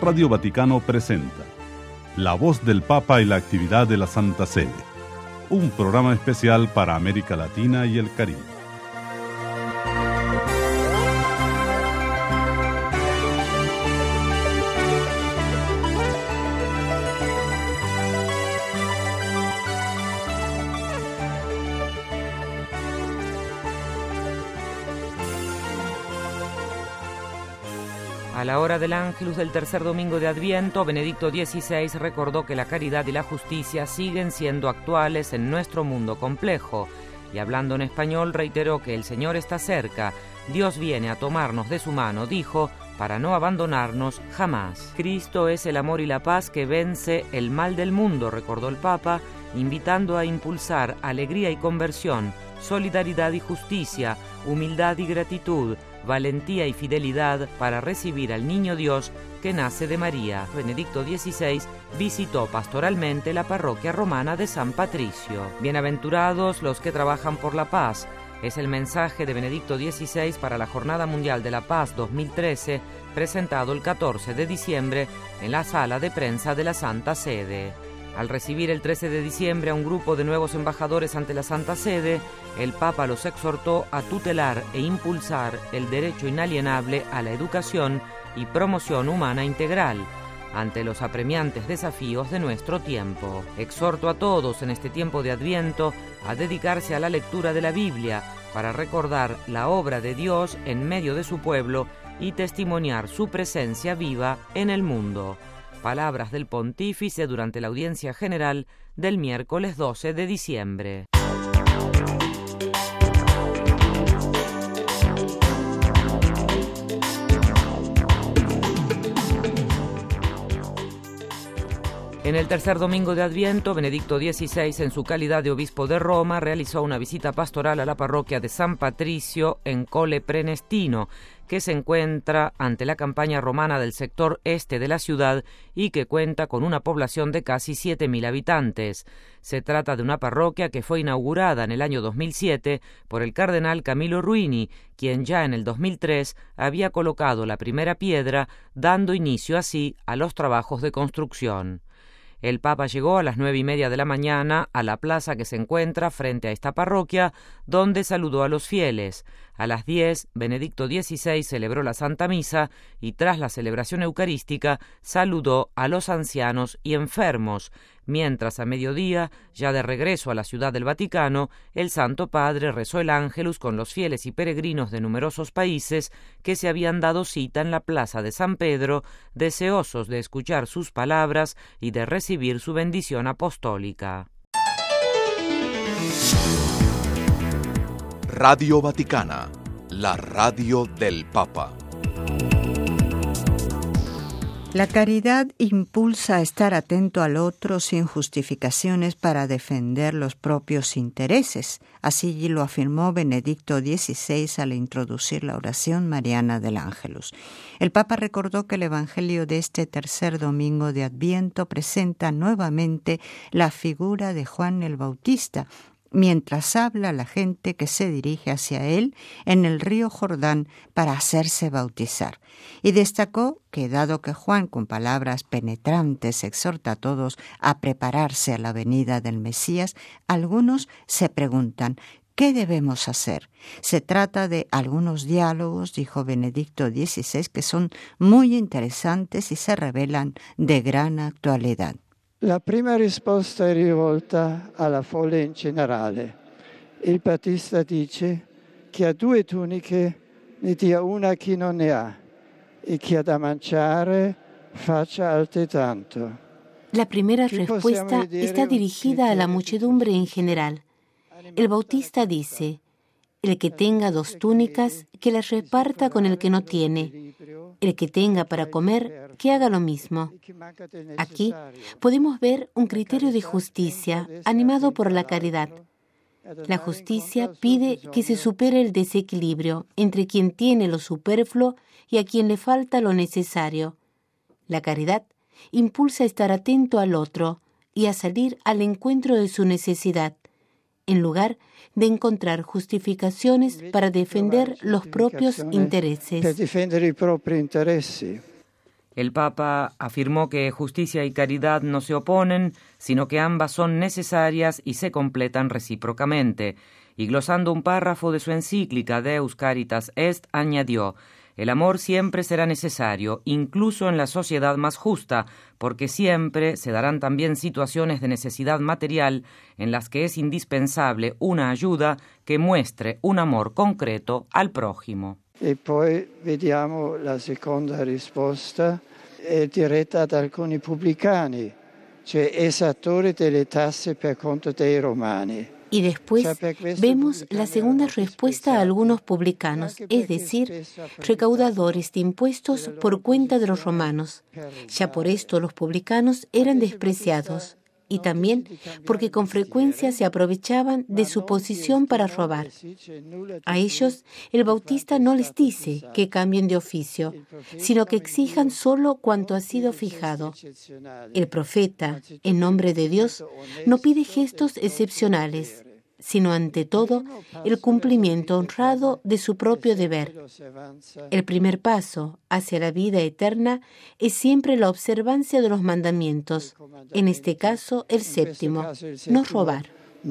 Radio Vaticano presenta La Voz del Papa y la actividad de la Santa Sede, un programa especial para América Latina y el Caribe. A la hora del Ángelus del tercer domingo de Adviento, Benedicto XVI recordó que la caridad y la justicia siguen siendo actuales en nuestro mundo complejo, y hablando en español reiteró que el Señor está cerca, Dios viene a tomarnos de su mano, dijo, para no abandonarnos jamás. Cristo es el amor y la paz que vence el mal del mundo, recordó el Papa, invitando a impulsar alegría y conversión, solidaridad y justicia, humildad y gratitud, valentía y fidelidad para recibir al Niño Dios que nace de María. Benedicto XVI visitó pastoralmente la parroquia romana de San Patricio. Bienaventurados los que trabajan por la paz. Es el mensaje de Benedicto XVI para la Jornada Mundial de la Paz 2013, presentado el 14 de diciembre en la sala de prensa de la Santa Sede. Al recibir el 13 de diciembre a un grupo de nuevos embajadores ante la Santa Sede, el Papa los exhortó a tutelar e impulsar el derecho inalienable a la educación y promoción humana integral ante los apremiantes desafíos de nuestro tiempo. Exhorto a todos en este tiempo de Adviento a dedicarse a la lectura de la Biblia para recordar la obra de Dios en medio de su pueblo y testimoniar su presencia viva en el mundo. Palabras del Pontífice durante la audiencia general del miércoles 12 de diciembre. En el tercer domingo de Adviento, Benedicto XVI, en su calidad de obispo de Roma, realizó una visita pastoral a la parroquia de San Patricio en Colle Prenestino, que se encuentra ante la campaña romana del sector este de la ciudad y que cuenta con una población de casi 7.000 habitantes. Se trata de una parroquia que fue inaugurada en el año 2007 por el cardenal Camillo Ruini, quien ya en el 2003 había colocado la primera piedra, dando inicio así a los trabajos de construcción. El Papa llegó a las 9:30 de la mañana a la plaza que se encuentra frente a esta parroquia, donde saludó a los fieles. A las 10, Benedicto XVI celebró la Santa Misa y tras la celebración eucarística saludó a los ancianos y enfermos, mientras a mediodía, ya de regreso a la Ciudad del Vaticano, el Santo Padre rezó el Ángelus con los fieles y peregrinos de numerosos países que se habían dado cita en la plaza de San Pedro, deseosos de escuchar sus palabras y de recibir su bendición apostólica. Radio Vaticana, la radio del Papa. La caridad impulsa a estar atento al otro sin justificaciones para defender los propios intereses. Así lo afirmó Benedicto XVI al introducir la oración mariana del Ángelus. El Papa recordó que el Evangelio de este tercer domingo de Adviento presenta nuevamente la figura de Juan el Bautista, mientras habla a la gente que se dirige hacia él en el río Jordán para hacerse bautizar. Y destacó que, dado que Juan con palabras penetrantes exhorta a todos a prepararse a la venida del Mesías, algunos se preguntan, ¿qué debemos hacer? Se trata de algunos diálogos, dijo Benedicto XVI, que son muy interesantes y se revelan de gran actualidad. La prima risposta è rivolta alla folla in generale. Il Battista dice: chi ha 2 tuniche ne dia una a chi non ne ha, e chi ha da mangiare faccia altrettanto. La primera respuesta está dirigida a la muchedumbre en general. El Bautista dice: el que tenga 2 túnicas, que las reparta con el que no tiene. El que tenga para comer, que haga lo mismo. Aquí podemos ver un criterio de justicia animado por la caridad. La justicia pide que se supere el desequilibrio entre quien tiene lo superfluo y a quien le falta lo necesario. La caridad impulsa a estar atento al otro y a salir al encuentro de su necesidad, en lugar de encontrar justificaciones para defender los propios intereses. El Papa afirmó que justicia y caridad no se oponen, sino que ambas son necesarias y se completan recíprocamente. Y glosando un párrafo de su encíclica Deus Caritas Est, añadió: el amor siempre será necesario, incluso en la sociedad más justa, porque siempre se darán también situaciones de necesidad material en las que es indispensable una ayuda que muestre un amor concreto al prójimo. E poi vediamo la seconda risposta, è diretta ad alcuni pubblicani, cioè esattori delle tasse per conto dei romani. Y después vemos la segunda respuesta a algunos publicanos, es decir, recaudadores de impuestos por cuenta de los romanos. Ya por esto los publicanos eran despreciados, y también porque con frecuencia se aprovechaban de su posición para robar. A ellos el Bautista no les dice que cambien de oficio, sino que exijan solo cuanto ha sido fijado. El profeta, en nombre de Dios, no pide gestos excepcionales, sino ante todo el cumplimiento honrado de su propio deber. El primer paso hacia la vida eterna es siempre la observancia de los mandamientos, en este caso el séptimo, no robar.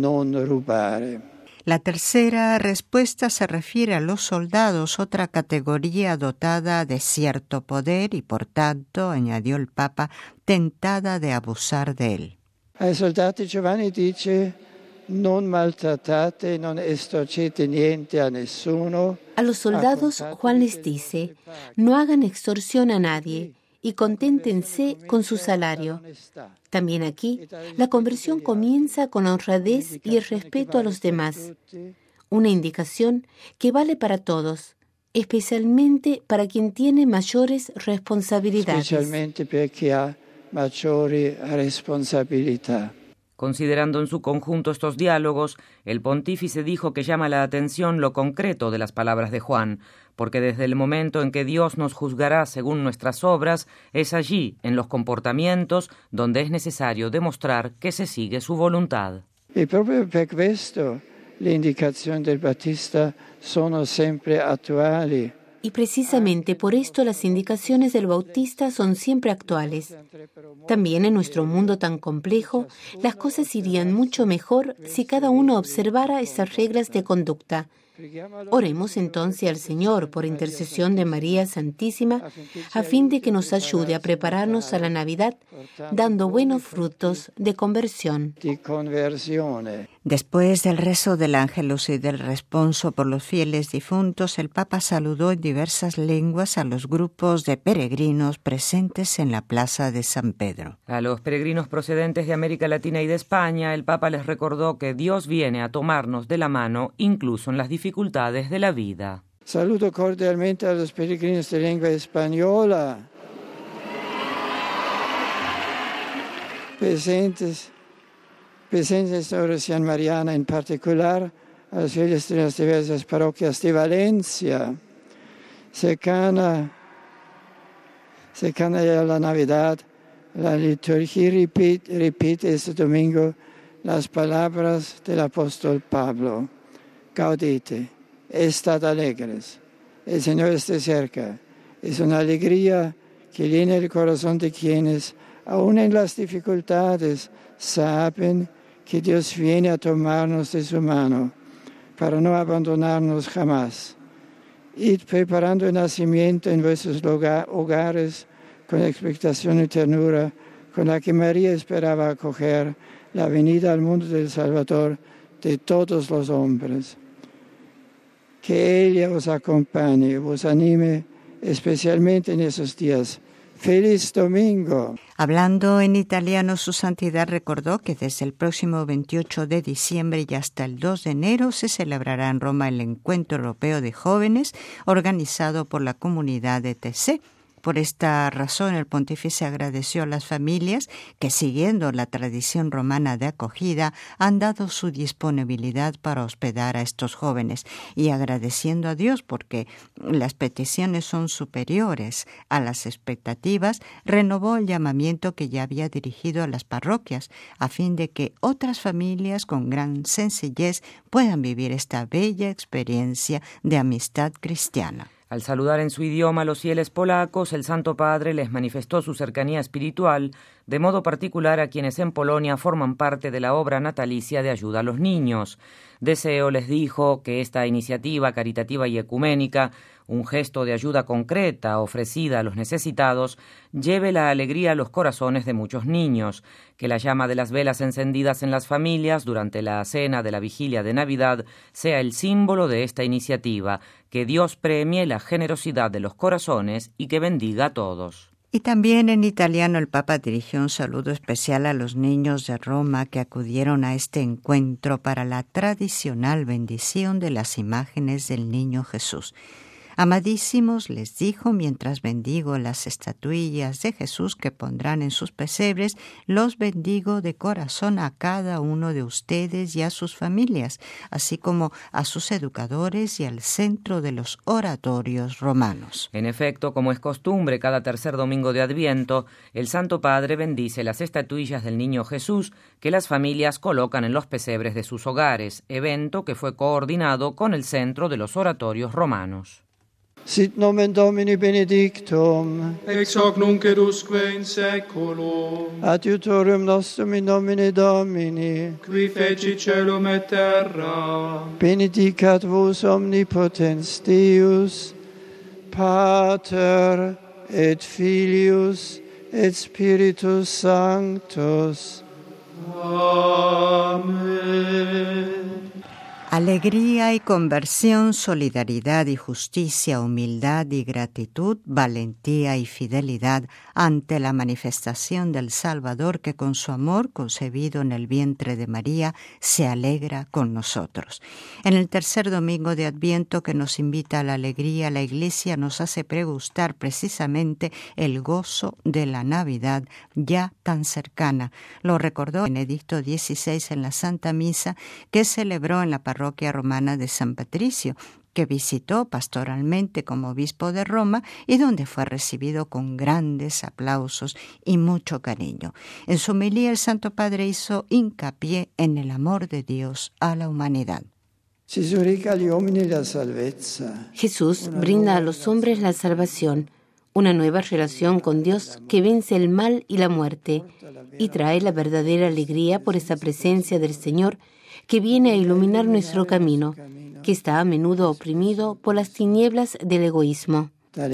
La tercera respuesta se refiere a los soldados, otra categoría dotada de cierto poder y, por tanto, añadió el Papa, tentada de abusar de él. Ai soldati Giovanni dice: non maltrattate, non estorcete niente a nessuno. A los soldados Juan les dice: no hagan extorsión a nadie y conténtense con su salario. También aquí, la conversión comienza con la honradez y el respeto a los demás. Una indicación que vale para todos, especialmente para quien tiene mayores responsabilidades. Specialmente per chi ha maggiori responsabilità. Considerando en su conjunto estos diálogos, el pontífice dijo que llama la atención lo concreto de las palabras de Juan, porque desde el momento en que Dios nos juzgará según nuestras obras, es allí, en los comportamientos, donde es necesario demostrar que se sigue su voluntad. E proprio per questo le indicazioni del Battista sono sempre attuali. Y precisamente por esto las indicaciones del Bautista son siempre actuales. También en nuestro mundo tan complejo, las cosas irían mucho mejor si cada uno observara esas reglas de conducta. Oremos entonces al Señor por intercesión de María Santísima, a fin de que nos ayude a prepararnos a la Navidad, dando buenos frutos de conversión. Después del rezo del Ángelus y del responso por los fieles difuntos, el Papa saludó en diversas lenguas a los grupos de peregrinos presentes en la plaza de San Pedro. A los peregrinos procedentes de América Latina y de España, el Papa les recordó que Dios viene a tomarnos de la mano incluso en las dificultades de la vida. Saludo cordialmente a los peregrinos de lengua española, presentes en esta oración mariana, en particular a los fieles de las diversas parroquias de Valencia, cercana ya la Navidad. La liturgia repite este domingo las palabras del apóstol Pablo: Gaudite, estad alegres, el Señor está cerca. Es una alegría que llena el corazón de quienes, aun en las dificultades, saben que Dios viene a tomarnos de su mano para no abandonarnos jamás. Id preparando el nacimiento en vuestros hogares con expectación y ternura, con la que María esperaba acoger la venida al mundo del Salvador de todos los hombres. Que ella os acompañe, os anime, especialmente en esos días. ¡Feliz domingo! Hablando en italiano, Su Santidad recordó que desde el próximo 28 de diciembre y hasta el 2 de enero se celebrará en Roma el Encuentro Europeo de Jóvenes organizado por la comunidad de TC. Por esta razón, el pontífice agradeció a las familias que, siguiendo la tradición romana de acogida, han dado su disponibilidad para hospedar a estos jóvenes y agradeciendo a Dios porque las peticiones son superiores a las expectativas, renovó el llamamiento que ya había dirigido a las parroquias a fin de que otras familias con gran sencillez puedan vivir esta bella experiencia de amistad cristiana. Al saludar en su idioma a los fieles polacos, el Santo Padre les manifestó su cercanía espiritual, de modo particular a quienes en Polonia forman parte de la obra natalicia de ayuda a los niños. Deseo, les dijo, que esta iniciativa caritativa y ecuménica, un gesto de ayuda concreta ofrecida a los necesitados, lleve la alegría a los corazones de muchos niños, que la llama de las velas encendidas en las familias durante la cena de la vigilia de Navidad sea el símbolo de esta iniciativa, que Dios premie la generosidad de los corazones y que bendiga a todos. Y también en italiano el Papa dirigió un saludo especial a los niños de Roma que acudieron a este encuentro para la tradicional bendición de las imágenes del Niño Jesús. Amadísimos, les dijo, mientras bendigo las estatuillas de Jesús que pondrán en sus pesebres, los bendigo de corazón a cada uno de ustedes y a sus familias, así como a sus educadores y al centro de los oratorios romanos. En efecto, como es costumbre cada tercer domingo de Adviento, el Santo Padre bendice las estatuillas del Niño Jesús que las familias colocan en los pesebres de sus hogares, evento que fue coordinado con el centro de los oratorios romanos. Sit nomen Domini benedictum, ex hoc nunc et usque in saeculum. Adiutorium nostrum in nomine Domini, Qui feci caelum et terra. benedicat vos omnipotens Deus, Pater et Filius et Spiritus Sanctus. Amen. Alegría y conversión, solidaridad y justicia, humildad y gratitud, valentía y fidelidad ante la manifestación del Salvador que con su amor concebido en el vientre de María se alegra con nosotros. En el tercer domingo de Adviento que nos invita a la alegría, la Iglesia nos hace pregustar precisamente el gozo de la Navidad ya tan cercana. Lo recordó Benedicto XVI en la Santa Misa que celebró en la parroquia romana de San Patricio, que visitó pastoralmente como obispo de Roma y donde fue recibido con grandes aplausos y mucho cariño. En su homilía el Santo Padre hizo hincapié en el amor de Dios a la humanidad. Jesús brinda a los hombres la salvación, una nueva relación con Dios que vence el mal y la muerte y trae la verdadera alegría por esa presencia del Señor que viene a iluminar nuestro camino, que está a menudo oprimido por las tinieblas del egoísmo.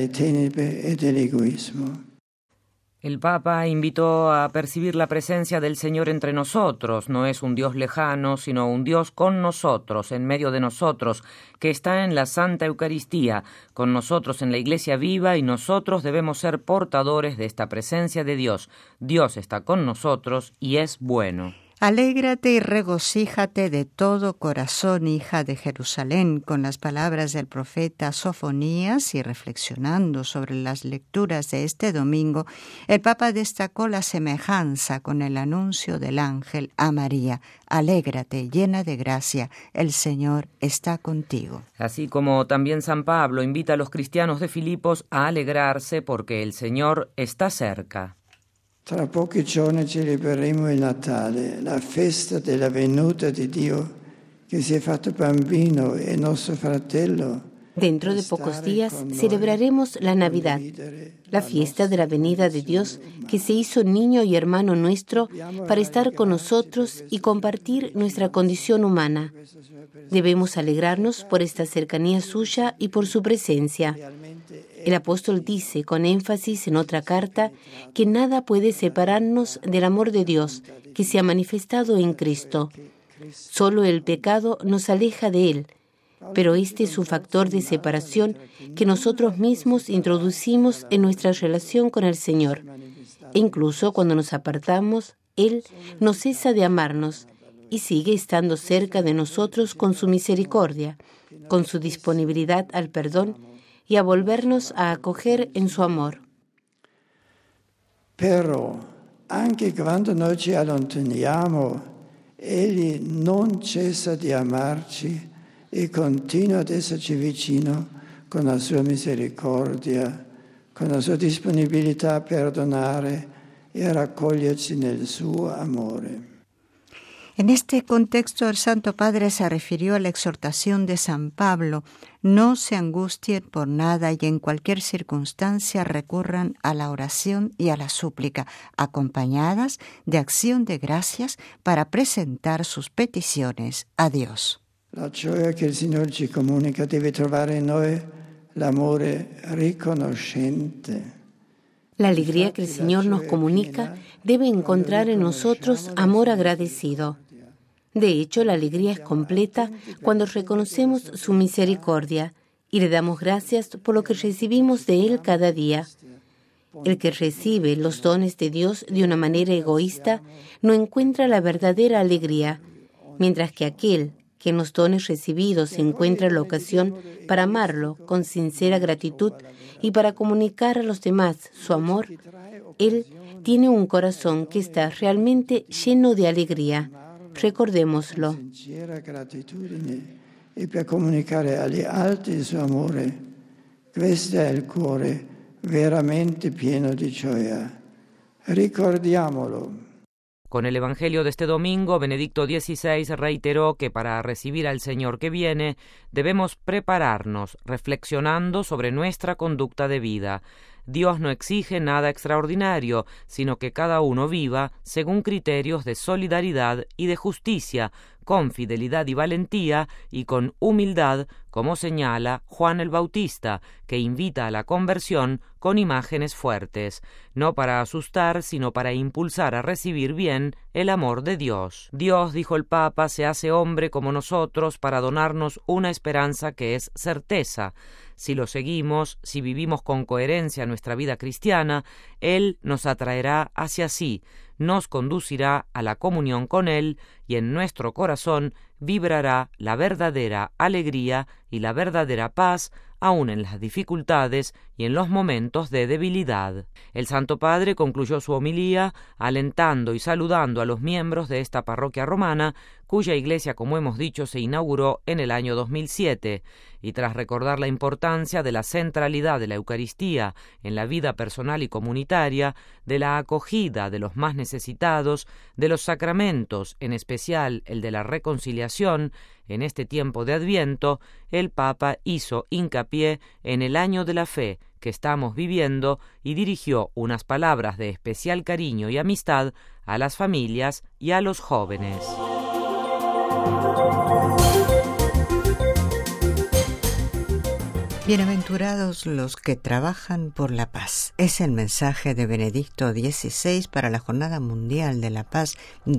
El Papa invitó a percibir la presencia del Señor entre nosotros. No es un Dios lejano, sino un Dios con nosotros, en medio de nosotros, que está en la Santa Eucaristía, con nosotros en la Iglesia viva, y nosotros debemos ser portadores de esta presencia de Dios. Dios está con nosotros y es bueno. Alégrate y regocíjate de todo corazón, hija de Jerusalén, con las palabras del profeta Sofonías, y reflexionando sobre las lecturas de este domingo, el Papa destacó la semejanza con el anuncio del ángel a María. Alégrate, llena de gracia, el Señor está contigo. Así como también San Pablo invita a los cristianos de Filipos a alegrarse porque el Señor está cerca. Tra pochi giorni celebreremo il Natale, la festa della venuta di Dio che si è fatto bambino e nostro fratello. Dentro de pocos días celebraremos la Navidad, la fiesta de la venida de Dios que se hizo niño y hermano nuestro para estar con nosotros y compartir nuestra condición humana. Debemos alegrarnos por esta cercanía suya y por su presencia. El apóstol dice con énfasis en otra carta que nada puede separarnos del amor de Dios que se ha manifestado en Cristo. Solo el pecado nos aleja de Él, pero este es un factor de separación que nosotros mismos introducimos en nuestra relación con el Señor. E incluso cuando nos apartamos, Él no cesa de amarnos y sigue estando cerca de nosotros con su misericordia, con su disponibilidad al perdón y a volvernos a acoger en su amor. Pero, anche quando noi ci allontaniamo, Egli non cessa di amarci e continua ad esserci vicino con la sua misericordia, con la sua disponibilità a perdonare e a raccoglierci nel suo amore. En este contexto, el Santo Padre se refirió a la exhortación de San Pablo: no se angustien por nada y en cualquier circunstancia recurran a la oración y a la súplica, acompañadas de acción de gracias para presentar sus peticiones a Dios. La gioia che il Signore ci comunica deve trovare in noi l'amore riconoscente. La alegría que el Señor nos comunica debe encontrar en nosotros amor agradecido. De hecho, la alegría es completa cuando reconocemos su misericordia y le damos gracias por lo que recibimos de Él cada día. El que recibe los dones de Dios de una manera egoísta no encuentra la verdadera alegría, mientras que aquel que en los dones recibidos encuentra la ocasión para amarlo con sincera gratitud y para comunicar a los demás su amor, él tiene un corazón que está realmente lleno de alegría. Recordémoslo. E per comunicare agli altri il suo amore, questo è il cuore veramente pieno di gioia. Ricordiamolo. Con el Evangelio de este domingo, Benedicto XVI reiteró que para recibir al Señor que viene debemos prepararnos, reflexionando sobre nuestra conducta de vida. Dios no exige nada extraordinario, sino que cada uno viva según criterios de solidaridad y de justicia, con fidelidad y valentía y con humildad, como señala Juan el Bautista, que invita a la conversión con imágenes fuertes, no para asustar, sino para impulsar a recibir bien el amor de Dios. Dios, dijo el Papa, se hace hombre como nosotros para donarnos una esperanza que es certeza. Si lo seguimos, si vivimos con coherencia nuestra vida cristiana, Él nos atraerá hacia sí, nos conducirá a la comunión con Él y en nuestro corazón vibrará la verdadera alegría y la verdadera paz, aun en las dificultades y en los momentos de debilidad. El Santo Padre concluyó su homilía alentando y saludando a los miembros de esta parroquia romana, cuya iglesia, como hemos dicho, se inauguró en el año 2007, y tras recordar la importancia de la centralidad de la Eucaristía en la vida personal y comunitaria, de la acogida de los más necesitados, de los sacramentos, en especial el de la reconciliación, en este tiempo de Adviento, el Papa hizo hincapié en el año de la fe que estamos viviendo y dirigió unas palabras de especial cariño y amistad a las familias y a los jóvenes. Bienaventurados los que trabajan por la paz. Es el mensaje de Benedicto XVI para la Jornada Mundial de la Paz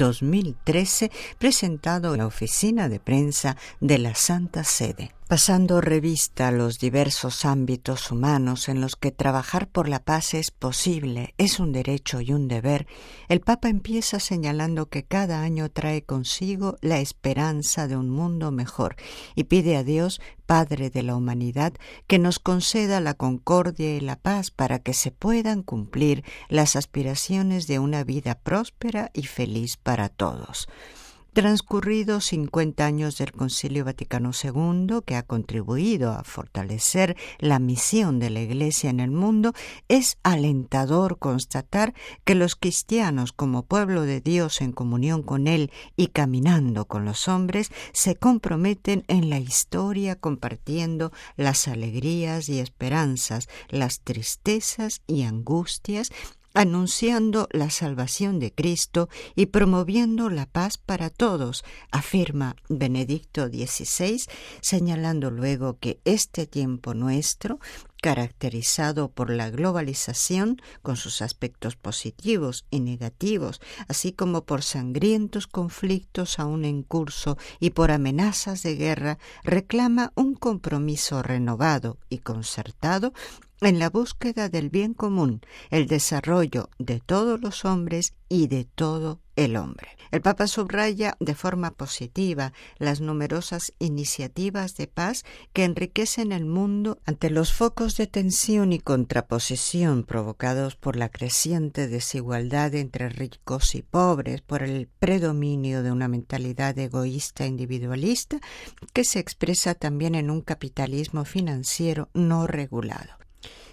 2013, presentado en la oficina de prensa de la Santa Sede. Pasando revista a los diversos ámbitos humanos en los que trabajar por la paz es posible, es un derecho y un deber, el Papa empieza señalando que cada año trae consigo la esperanza de un mundo mejor y pide a Dios, Padre de la humanidad, que nos conceda la concordia y la paz para que se puedan cumplir las aspiraciones de una vida próspera y feliz para todos. Transcurridos 50 años del Concilio Vaticano II, que ha contribuido a fortalecer la misión de la Iglesia en el mundo, es alentador constatar que los cristianos, como pueblo de Dios en comunión con Él y caminando con los hombres, se comprometen en la historia compartiendo las alegrías y esperanzas, las tristezas y angustias, anunciando la salvación de Cristo y promoviendo la paz para todos, afirma Benedicto XVI, señalando luego que este tiempo nuestro, caracterizado por la globalización, con sus aspectos positivos y negativos, así como por sangrientos conflictos aún en curso y por amenazas de guerra, reclama un compromiso renovado y concertado en la búsqueda del bien común, el desarrollo de todos los hombres y de todo el hombre. El Papa subraya de forma positiva las numerosas iniciativas de paz que enriquecen el mundo ante los focos de tensión y contraposición provocados por la creciente desigualdad entre ricos y pobres, por el predominio de una mentalidad egoísta e individualista que se expresa también en un capitalismo financiero no regulado.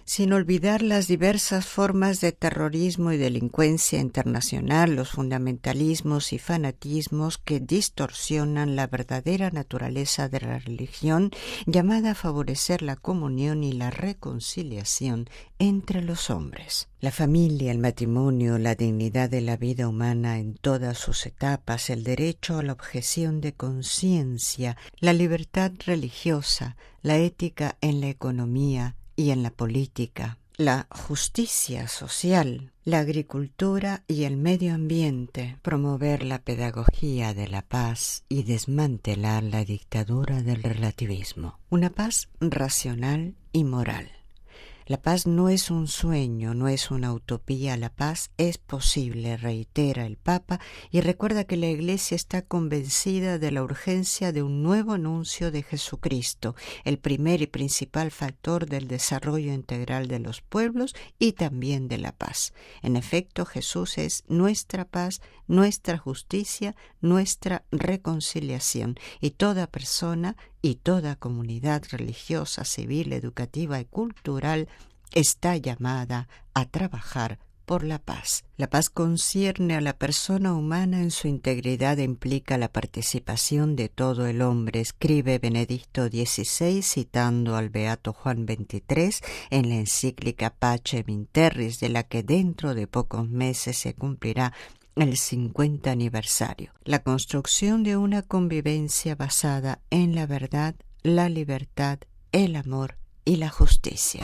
sin olvidar las diversas formas de terrorismo y delincuencia internacional, los fundamentalismos y fanatismos que distorsionan la verdadera naturaleza de la religión, llamada a favorecer la comunión y la reconciliación entre los hombres. La familia, el matrimonio, la dignidad de la vida humana en todas sus etapas, el derecho a la objeción de conciencia, la libertad religiosa, la ética en la economía y en la política, la justicia social, la agricultura y el medio ambiente, promover la pedagogía de la paz y desmantelar la dictadura del relativismo. Una paz racional y moral. La paz no es un sueño, no es una utopía, la paz es posible, reitera el Papa, y recuerda que la Iglesia está convencida de la urgencia de un nuevo anuncio de Jesucristo, el primer y principal factor del desarrollo integral de los pueblos y también de la paz. En efecto, Jesús es nuestra paz, nuestra justicia, nuestra reconciliación, y toda persona y toda comunidad religiosa, civil, educativa y cultural está llamada a trabajar por la paz. La paz concierne a la persona humana en su integridad e implica la participación de todo el hombre, escribe Benedicto XVI citando al Beato Juan XXIII en la encíclica Pacem in Terris, de la que dentro de pocos meses se cumplirá el 50 aniversario. La construcción de una convivencia basada en la verdad, la libertad, el amor y la justicia.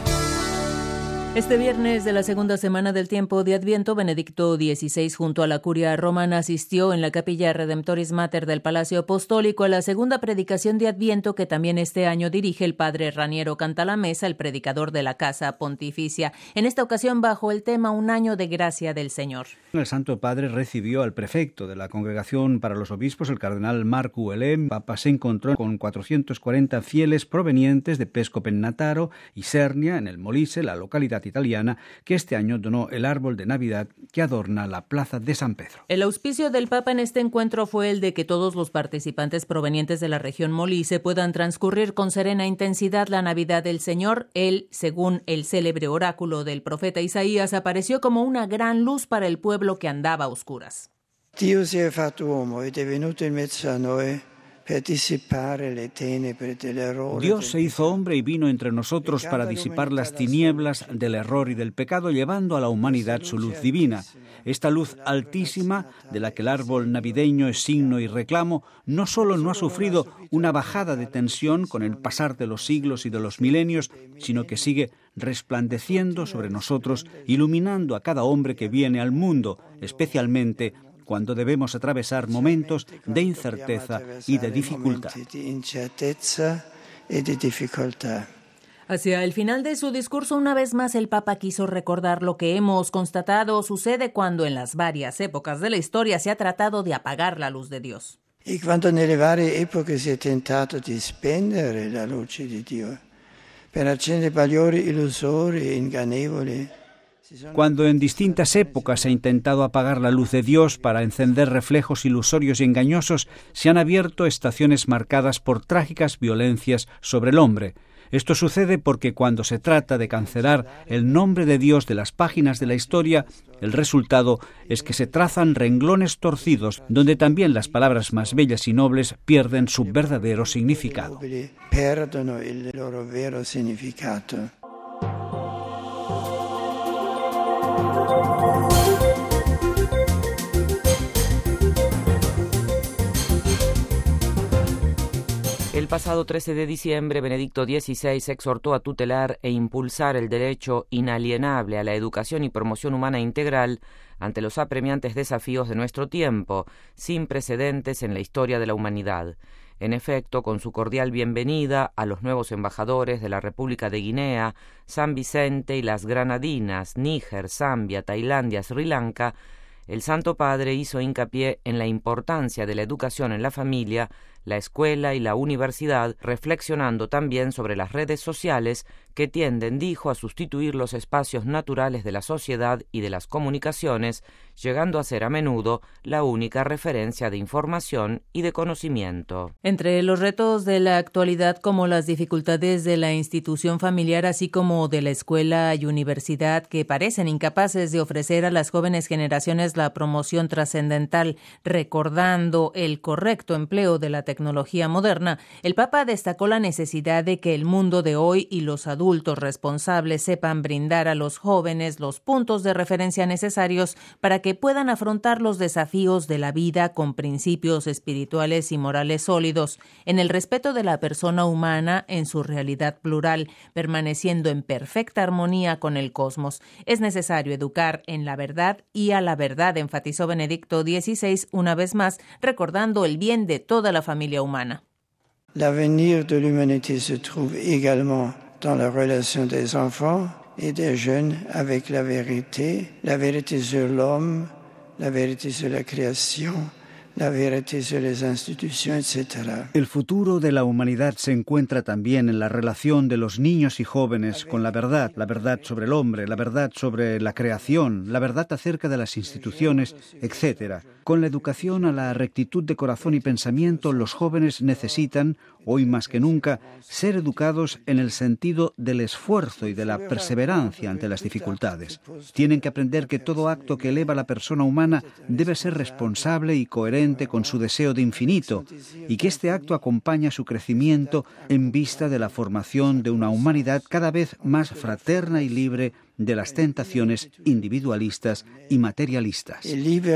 Este viernes de la segunda semana del tiempo de Adviento, Benedicto XVI junto a la Curia Romana asistió en la Capilla Redemptoris Mater del Palacio Apostólico a la segunda predicación de Adviento que también este año dirige el padre Raniero Cantalamessa, el predicador de la Casa Pontificia. En esta ocasión bajo el tema Un año de gracia del Señor. El Santo Padre recibió al prefecto de la Congregación para los Obispos, el cardenal Marc Ouellet. Papa se encontró con 440 fieles provenientes de Pesco Pennataro y Sernia, en el Molise, la localidad italiana, que este año donó el árbol de Navidad que adorna la plaza de San Pedro. El auspicio del Papa en este encuentro fue el de que todos los participantes provenientes de la región Molise puedan transcurrir con serena intensidad la Navidad del Señor. Él, según el célebre oráculo del profeta Isaías, apareció como una gran luz para el pueblo que andaba a oscuras. Dio si è fatto uomo ed è venuto in mezzo a noi. Dios se hizo hombre y vino entre nosotros para disipar las tinieblas del error y del pecado, llevando a la humanidad su luz divina. Esta luz altísima, de la que el árbol navideño es signo y reclamo, no solo no ha sufrido una bajada de tensión con el pasar de los siglos y de los milenios, sino que sigue resplandeciendo sobre nosotros, iluminando a cada hombre que viene al mundo, especialmente cuando debemos atravesar momentos de incerteza y de dificultad. Hacia el final de su discurso, una vez más el Papa quiso recordar lo que hemos constatado sucede cuando en las varias épocas de la historia se ha tratado de apagar la luz de Dios. Y cuando nelle varie epoche si è tentato di spendere la luce di Dio per accendere bagliori illusori e ingannevoli. Cuando en distintas épocas se ha intentado apagar la luz de Dios para encender reflejos ilusorios y engañosos, se han abierto estaciones marcadas por trágicas violencias sobre el hombre. Esto sucede porque cuando se trata de cancelar el nombre de Dios de las páginas de la historia, el resultado es que se trazan renglones torcidos, donde también las palabras más bellas y nobles pierden su verdadero significado. Perdono il loro vero significato. El pasado 13 de diciembre, Benedicto XVI exhortó a tutelar e impulsar el derecho inalienable a la educación y promoción humana integral ante los apremiantes desafíos de nuestro tiempo, sin precedentes en la historia de la humanidad. En efecto, con su cordial bienvenida a los nuevos embajadores de la República de Guinea, San Vicente y las Granadinas, Níger, Zambia, Tailandia, Sri Lanka, el Santo Padre hizo hincapié en la importancia de la educación en la familia, la escuela y la universidad, reflexionando también sobre las redes sociales que tienden, dijo, a sustituir los espacios naturales de la sociedad y de las comunicaciones, llegando a ser a menudo la única referencia de información y de conocimiento. Entre los retos de la actualidad, como las dificultades de la institución familiar, así como de la escuela y universidad, que parecen incapaces de ofrecer a las jóvenes generaciones la promoción trascendental, recordando el correcto empleo de la tecnología moderna, el Papa destacó la necesidad de que el mundo de hoy y los adultos responsables sepan brindar a los jóvenes los puntos de referencia necesarios para que puedan afrontar los desafíos de la vida con principios espirituales y morales sólidos, en el respeto de la persona humana en su realidad plural, permaneciendo en perfecta armonía con el cosmos. Es necesario educar en la verdad y a la verdad, enfatizó Benedicto XVI una vez más, recordando el bien de toda la familia humana. L'avenir de l'humanité se trouve également dans la relation des enfants et des jeunes avec la vérité sur l'homme, la vérité sur la création, la vérité sur les institutions, etc. El futuro de la humanidad se encuentra también en la relación de los niños y jóvenes con la verdad sobre el hombre, la verdad sobre la creación, la verdad acerca de las instituciones, etc. Con la educación a la rectitud de corazón y pensamiento, los jóvenes necesitan, hoy más que nunca, ser educados en el sentido del esfuerzo y de la perseverancia ante las dificultades. Tienen que aprender que todo acto que eleva a la persona humana debe ser responsable y coherente con su deseo de infinito, y que este acto acompaña su crecimiento en vista de la formación de una humanidad cada vez más fraterna y libre de las tentaciones individualistas y materialistas.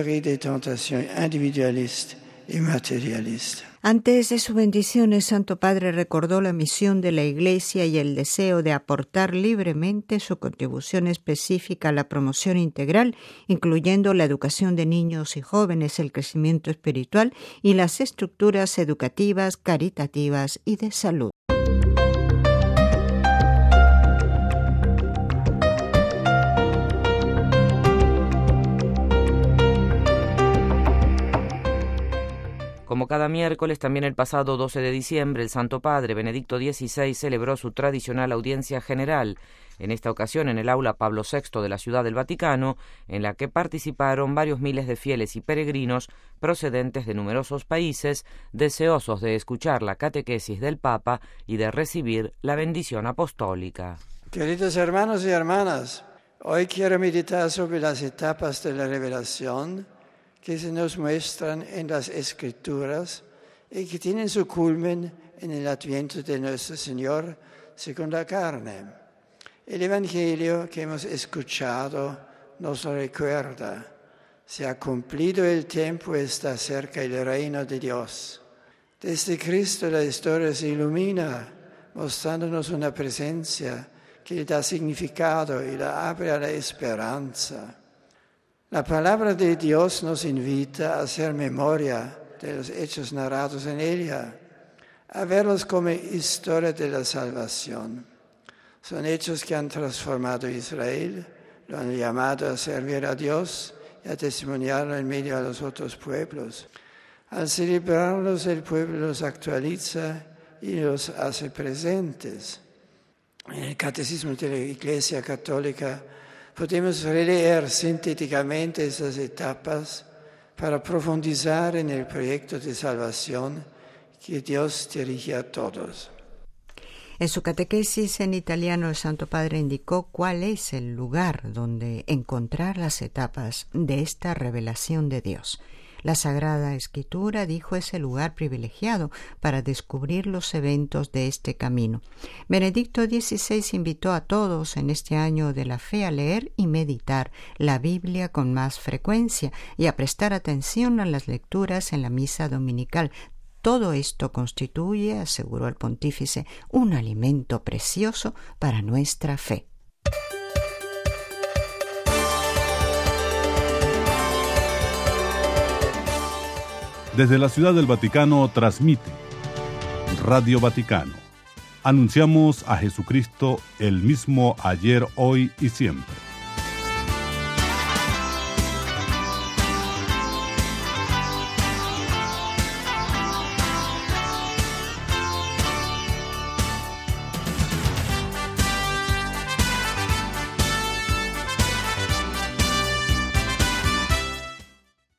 Antes de su bendición, el Santo Padre recordó la misión de la Iglesia y el deseo de aportar libremente su contribución específica a la promoción integral, incluyendo la educación de niños y jóvenes, el crecimiento espiritual y las estructuras educativas, caritativas y de salud. Como cada miércoles, también el pasado 12 de diciembre, el Santo Padre Benedicto XVI celebró su tradicional audiencia general, en esta ocasión en el aula Pablo VI de la Ciudad del Vaticano, en la que participaron varios miles de fieles y peregrinos procedentes de numerosos países, deseosos de escuchar la catequesis del Papa y de recibir la bendición apostólica. Queridos hermanos y hermanas, hoy quiero meditar sobre las etapas de la revelación que se nos muestran en las Escrituras y que tienen su culmen en el adviento de nuestro Señor según la carne. El Evangelio que hemos escuchado nos lo recuerda. Se ha cumplido el tiempo, está cerca el reino de Dios. Desde Cristo la historia se ilumina, mostrándonos una presencia que le da significado y la abre a la esperanza. La palabra de Dios nos invita a hacer memoria de los hechos narrados en ella, a verlos como historia de la salvación. Son hechos que han transformado a Israel, lo han llamado a servir a Dios y a testimoniarlo en medio de los otros pueblos. Al celebrarlos, el pueblo los actualiza y los hace presentes. En el Catecismo de la Iglesia Católica podemos releer sintéticamente esas etapas para profundizar en el proyecto de salvación que Dios dirige a todos. En su catequesis en italiano, el Santo Padre indicó cuál es el lugar donde encontrar las etapas de esta revelación de Dios. La Sagrada Escritura, dijo, es el lugar privilegiado para descubrir los eventos de este camino. Benedicto XVI invitó a todos en este año de la fe a leer y meditar la Biblia con más frecuencia y a prestar atención a las lecturas en la misa dominical. Todo esto constituye, aseguró el pontífice, un alimento precioso para nuestra fe. Desde la Ciudad del Vaticano transmite Radio Vaticano. Anunciamos a Jesucristo, el mismo ayer, hoy y siempre.